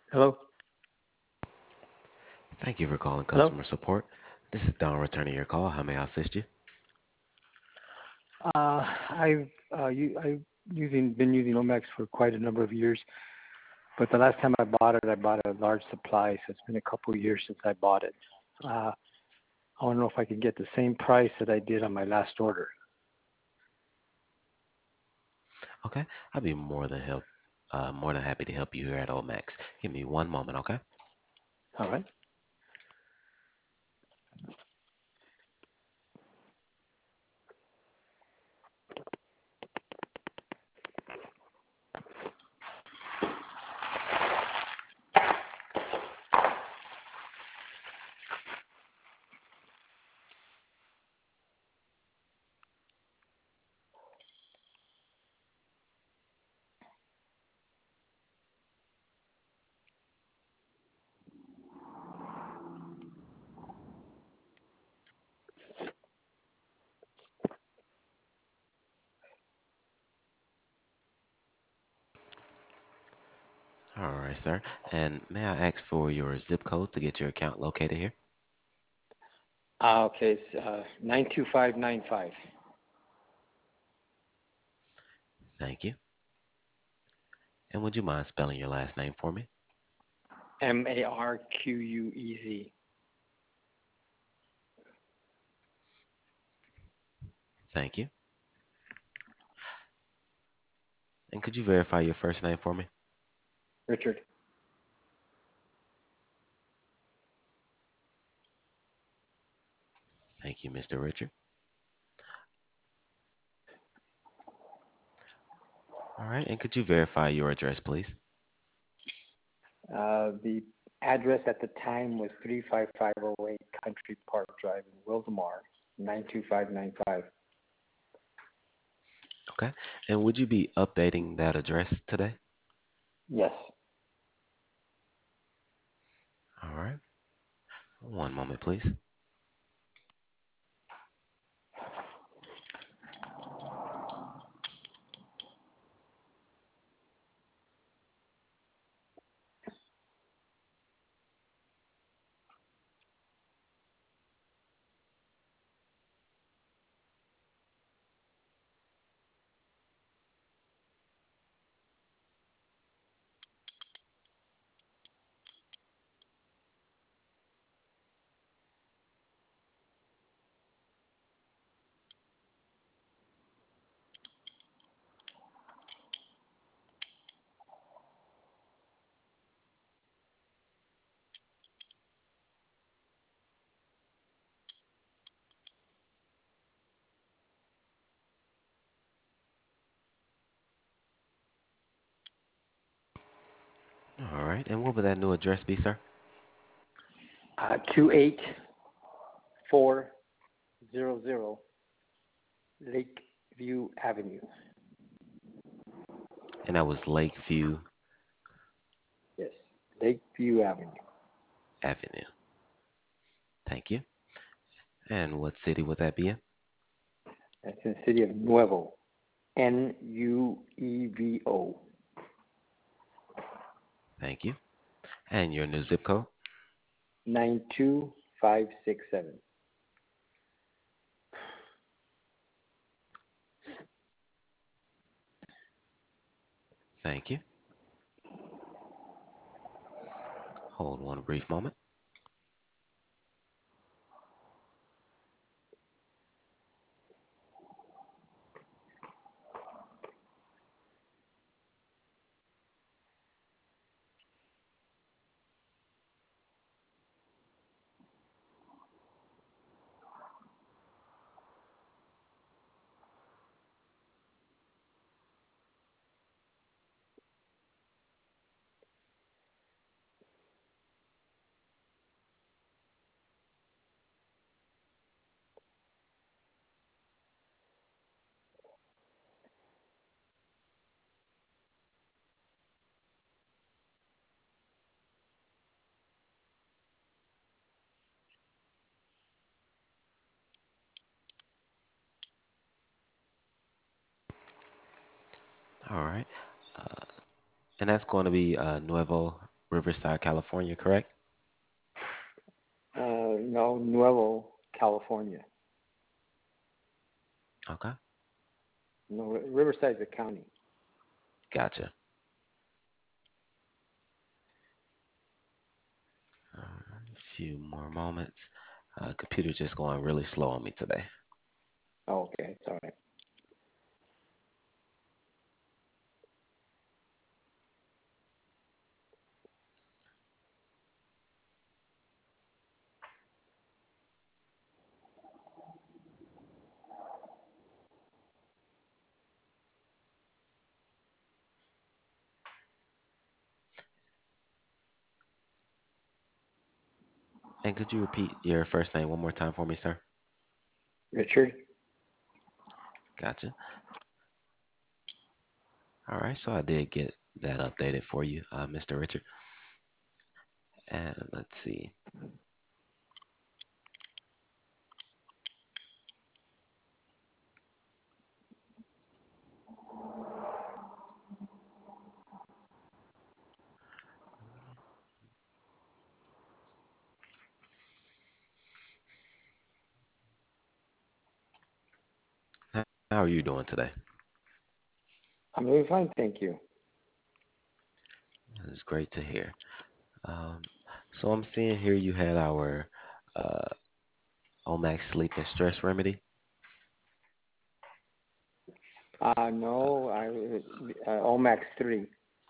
Hello? Thank you for calling Hello? customer support. This is Don returning your call. How may I assist you? I've been using Omex for quite a number of years, but the last time I bought a large supply, so it's been a couple of years since I bought it. Uh, I want to know if I can get the same price that I did on my last order. Okay, I'd be more than happy to help you here at Omax. Give me one moment, okay? All right. All right, sir. And may I ask for your zip code to get your account located here? Okay, it's 92595. Thank you. And would you mind spelling your last name for me? Marquez. Thank you. And could you verify your first name for me? Richard. Thank you, Mr. Richard. All right, and could you verify your address, please? The address at the time was 35508 Country Park Drive in Wildomar, 92595. Okay. And would you be updating that address today? Yes. All right. One moment, please. All right. And what would that new address be, sir? 28400 Lakeview Avenue. And that was Lakeview Yes, Lakeview Avenue. Avenue. Thank you. And what city would that be in? That's in the city of Nuevo. Nuevo. Thank you. And your new zip code? 92567. Thank you. Hold one brief moment. All right. Uh, and that's going to be Nuevo. Riverside, California, correct? No, Nuevo, California. Okay, No, Riverside's a county. gotcha. A few more moments. Computer's just going really slow on me today. Oh, okay, it's all right. And could you repeat your first name one more time for me, sir? Richard? Gotcha. All right, so I did get that updated for you, Mr. Richard. And let's see. How are you doing today? I'm doing fine, thank you. It's great to hear. Um, so I'm seeing here you had our uh, Omax Sleep and Stress Remedy. Uh, No, Omax 3,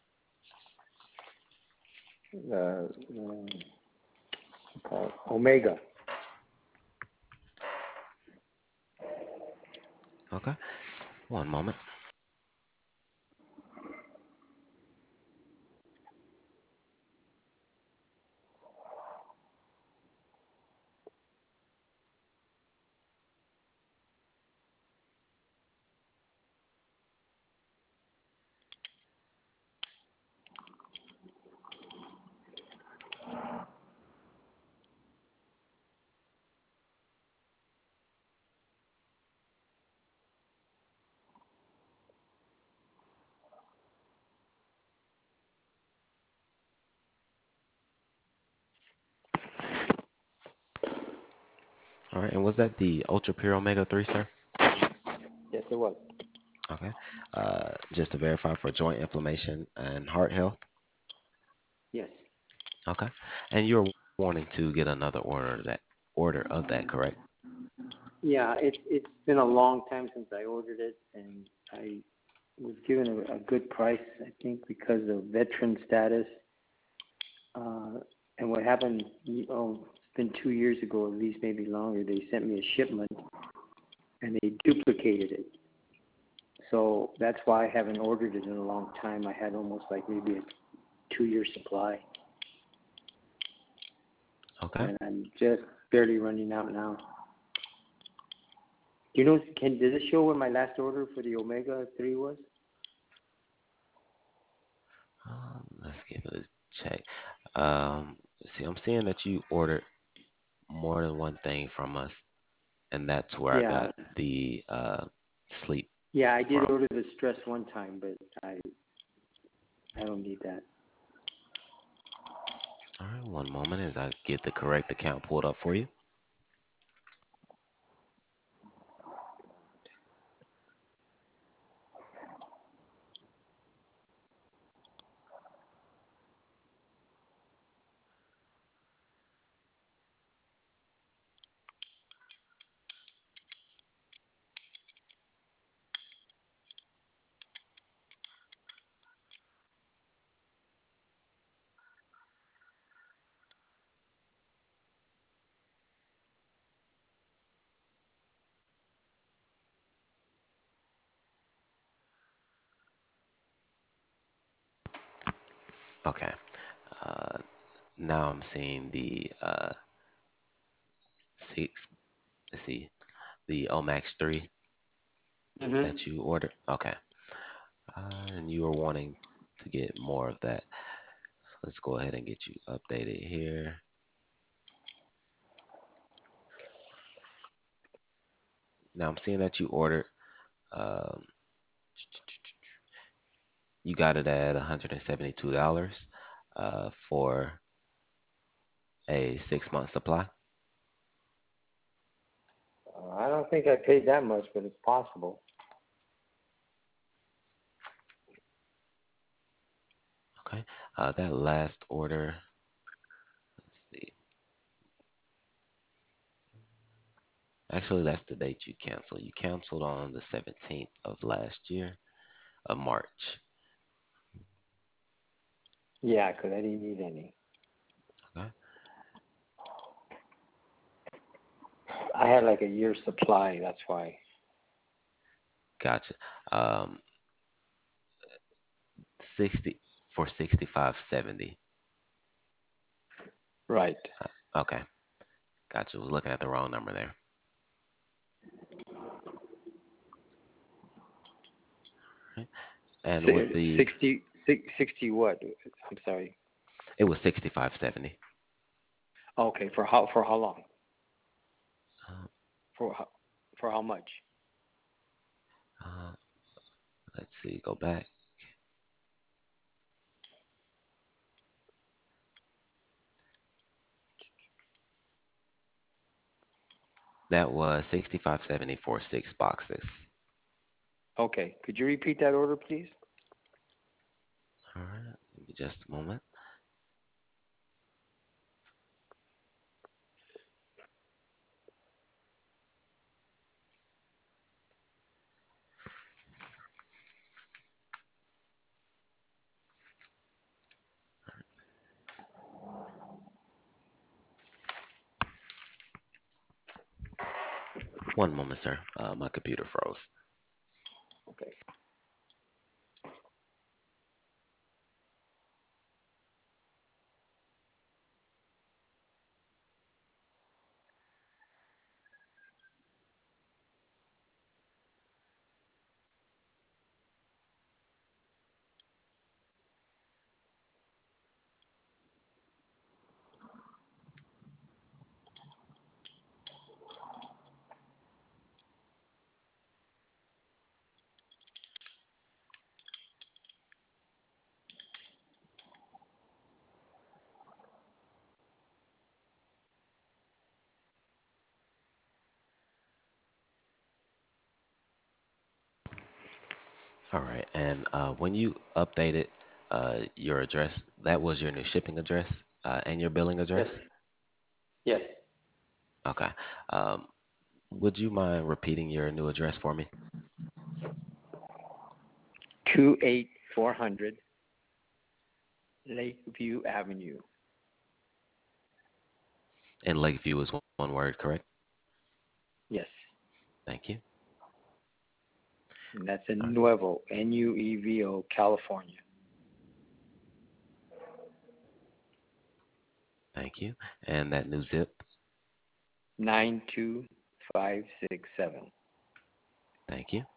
called Omega. okay, one moment. All right, and was that the Ultra Pure Omega 3, sir? Yes, it was. Okay. Just to verify for joint inflammation and heart health. Yes. Okay. And you're wanting to get another order of that, correct? Yeah, it's been a long time since I ordered it, and I was given a good price, I think, because of veteran status. Uh, and what happened, it's been 2 years ago, at least maybe longer. They sent me a shipment, and they duplicated it. So that's why I haven't ordered it in a long time. I had almost like maybe a 2 year supply, Okay. and I'm just barely running out now. Does it show what my last order for the Omega 3 was? Let's give it a check. See, I'm seeing that you ordered more than one thing from us, and that's where I Yeah, got the sleep yeah, I did from. order the stress one time, but I don't need that. All right, one moment as I get the correct account pulled up for you. Okay. Uh, Now I'm seeing the six. Let's see, the Omax 3 Mhm. that you ordered. Okay. And you were wanting to get more of that. So let's go ahead and get you updated here. Now I'm seeing that you ordered. Um, you got it at $172. for a 6 month supply. I don't think I paid that much, but it's possible. Okay. That last order, let's see. Actually, that's the date you canceled. You canceled on the 17th of last year, of March. Yeah, 'cause I didn't need any. Okay. I had like a year's supply. That's why. Gotcha. Um, 60 for 65.70. Right. Okay. Gotcha. Was looking at the wrong number there. Right. And with the 60 what? I'm sorry. it was 65.70. Okay, for how long? Uh, For how, for how much? uh, let's see. Go back. That was 65.70 for 6 boxes. Okay. Could you repeat that order, please? All right. Give me just a moment. One moment, sir. My computer froze. Okay. All right. And when you updated your address, that was your new shipping address and your billing Yes. address? Yes. Okay. Um, would you mind repeating your new address for me? 28400 Lakeview Avenue. And Lakeview is one word, correct? Yes. Thank you. And that's All in right. Nuevo, Nuevo, California. Thank you. And that new zip? 92567. Thank you.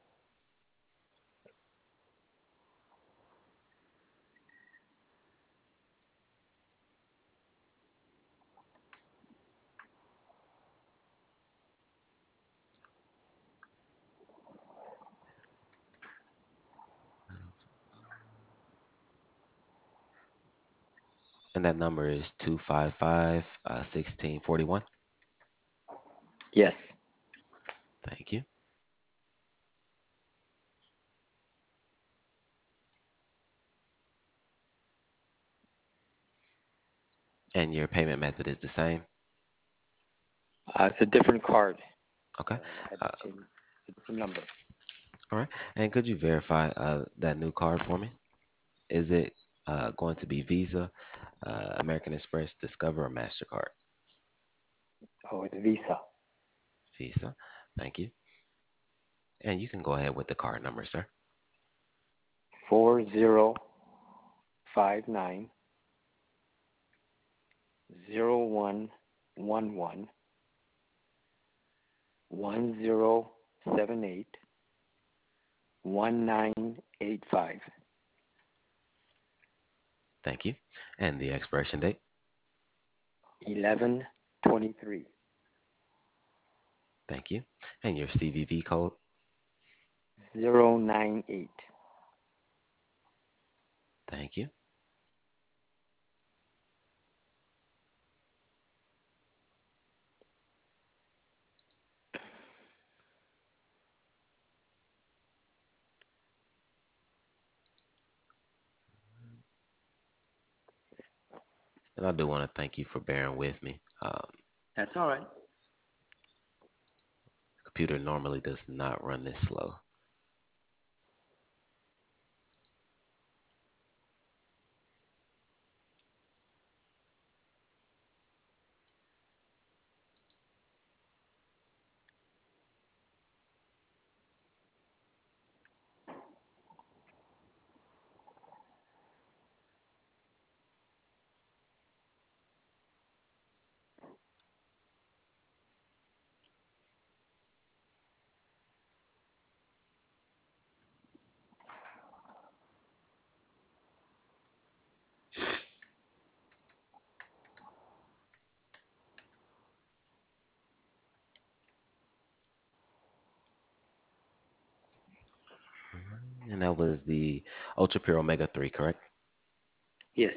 And that number is 255 1641. Yes. Thank you. And your payment method is the same? It's a different card. Okay. I had to Uh, change. It's a different number. all right. And could you verify that new card for me? Is it going to be Visa, American Express, Discover, or MasterCard? Oh, it's Visa. Visa. Thank you. And you can go ahead with the card number, sir. 4059 Thank you. And the expiration date. 1123 Thank you. And your CVV code. 098. Thank you. And I do want to thank you for bearing with me. That's all right. Computer normally does not run this slow. And that was the Ultra Pure Omega 3, correct? Yes.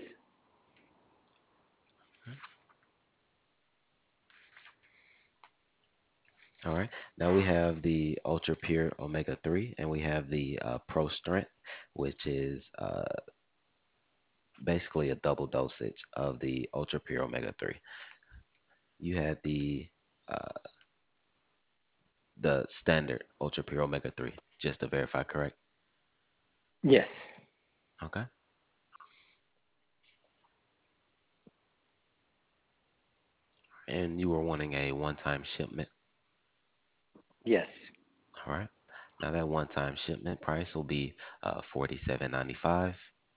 All right. Now we have the Ultra Pure Omega 3 and we have the Pro Strength, which is basically a double dosage of the Ultra Pure Omega 3. You had uh, the standard Ultra Pure Omega 3, just to verify, correct? Yes. Okay. And you were wanting a one-time shipment. Yes. All right. Now that one-time shipment price will be 47.95.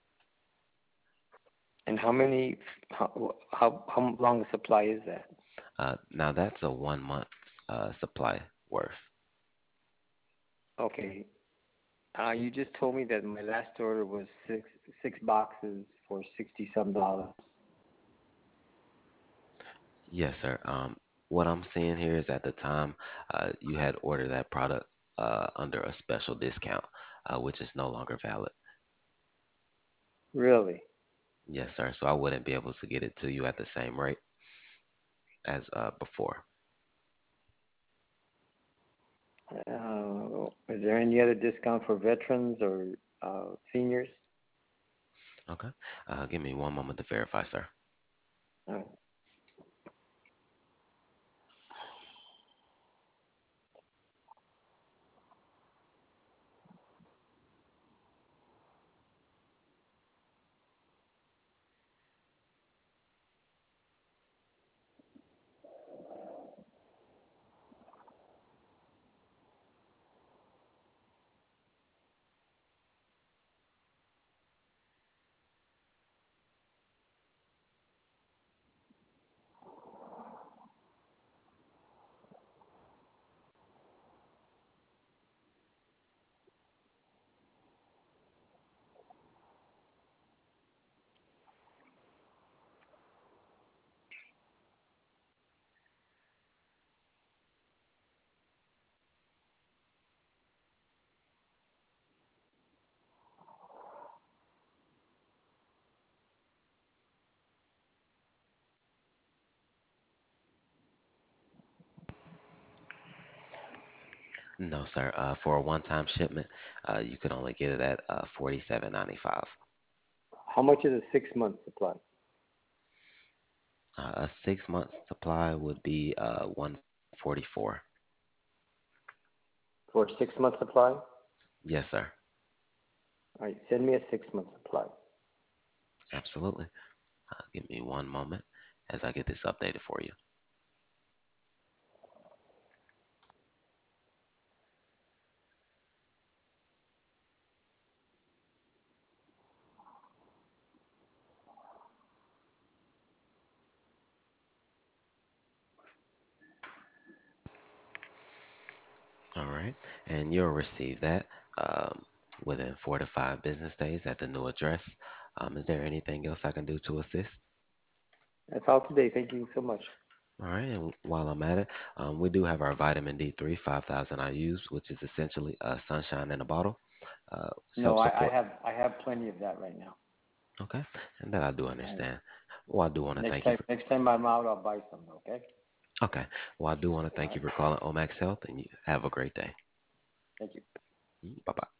And how many? How long a supply is that? Now that's a 1 month supply worth. Okay. You just told me that my last order was six boxes for 60 some dollars. Yes, sir. What I'm seeing here is at the time you had ordered that product under a special discount, which is no longer valid. Really? Yes, sir. So I wouldn't be able to get it to you at the same rate as before. Is there any other discount for veterans or seniors? Okay. Give me one moment to verify, sir. Uh, No, sir. For a one-time shipment, you could only get it at 47.95. how much is a 6 month supply? A 6 month supply would be 144. For a 6 month supply? All Yes, sir. right, send me a 6 month supply. Absolutely. Give me one moment as I get this updated for you. All right. And you'll receive that um, within 4 to 5 business days at the new address. Is there anything else I can do to assist? That's all today. Thank you so much. All right. And while I'm at it, we do have our vitamin D3, 5,000 IUs, which is essentially sunshine in a bottle. No, Help support. I have plenty of that right now. Okay. And that I do All right. understand. Well, I do want to Next thank you time for. next time I'm out, I'll buy some. Okay. Okay. Well, I do want to All thank you right. for calling Omax Health, and you have a great day. Thank you. Bye bye.